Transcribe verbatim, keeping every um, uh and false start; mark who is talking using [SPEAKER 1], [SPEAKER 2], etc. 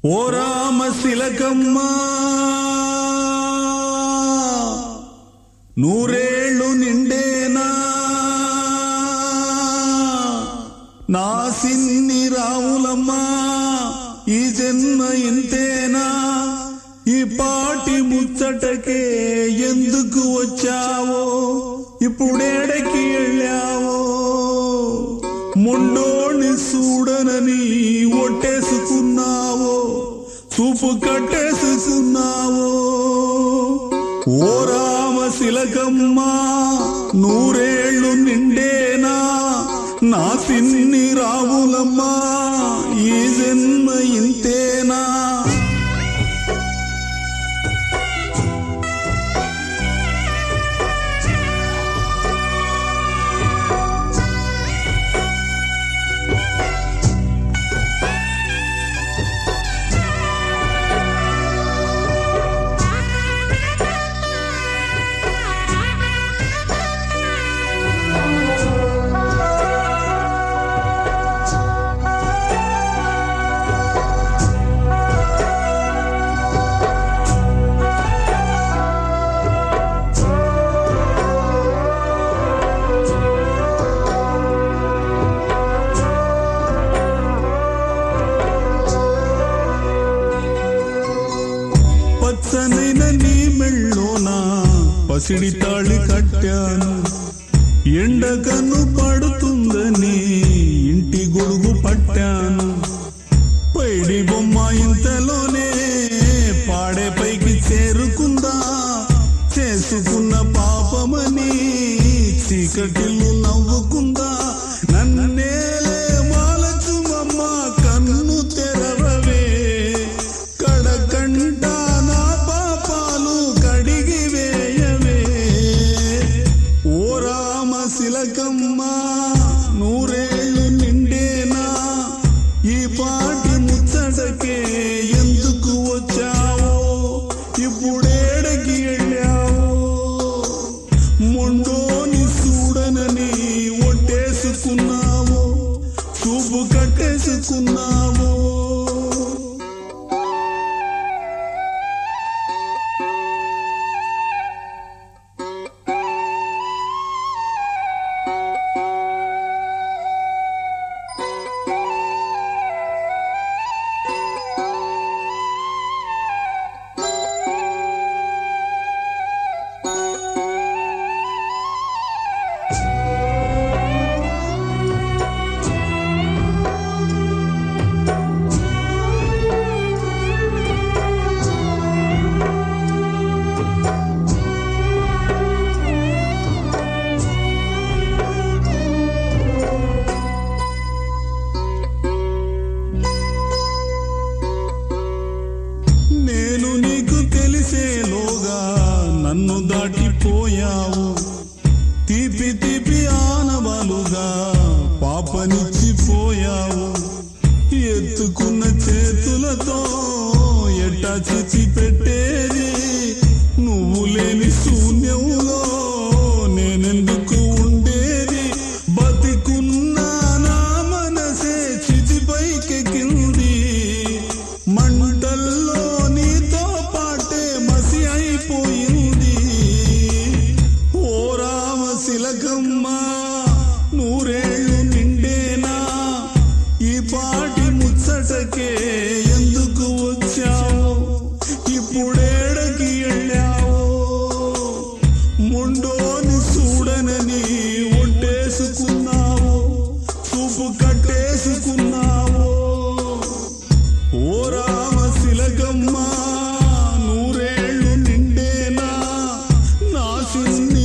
[SPEAKER 1] ఓ రామ శిలకమ్మ నూరేళ్ళు నిండేనా నా సిన్ని రావులమ్మ ఈ జన్మ ఇంతేనా ఈ పాటి ముచ్చటకే ఎందుకు వచ్చావో ఇప్పుడేడకి వెళ్ళావో మొండోని చూడనని ఒట్టేసుకున్నావో చూపు కట్టేసుకున్నావో ఓ రామ శిలకమ్మ నూరేళ్ళు నిండేనా నా సిన్ని రావులమ్మ ఈ జన్మ ఇంతేనా పచ్చనైన నీ మెళ్ళోన పసిడి తాళి కట్టాను ఎండకను పడుతుందని ఇంటి గొడుగు పట్టాను పైడి బొమ్మ ఇంతలోనే పాడే పైకి చేరుకుందా చేసుకున్న పాపమని చీకటిల్లు నవ్వుకుందా నన్నేలే మాలచుమమ్మ కన్ను తెరవవే కడకంట శిలకమ్మ నూరేళ్ళు నిండేనా ఈ పాటి ముచ్చటకే ఎందుకు వచ్చావో ఇప్పుడేడకి వెళ్ళావో మొండోని చూడనని ఒట్టేసుకున్నావో చూపు కట్టేసుకున్నావో నేను నీకు తెలిసేలోగా నన్ను దాటిపోయావు తీపి తీపి ఆనవాలుగా పాపనిచ్చిపోయావు ఎత్తుకున్న చేతులతో ఎట్టా చిచి పెట్టేది నువ్వు లేని శూన్యములో నేనెందుకు ఉండేది బతికున్నా నా మనసే చితిపైకెక్కింది మంటల్లో నీతో పాటే మసి అయిపోయింది ఓ రామ శిలకమ్మ నూరేళ్ళు నిండేనా ఈ పాటి ముచ్చటకే ఎందుకు వచ్చావు ఇప్పుడేడకి వెళ్ళావో మొండోని చూడనని ఒట్టేసుకున్నావో చూపు కట్టేసుకున్నావో ఓ రామ శిలకమ్మ నూరేళ్ళు నిండేనా నా సిన్ని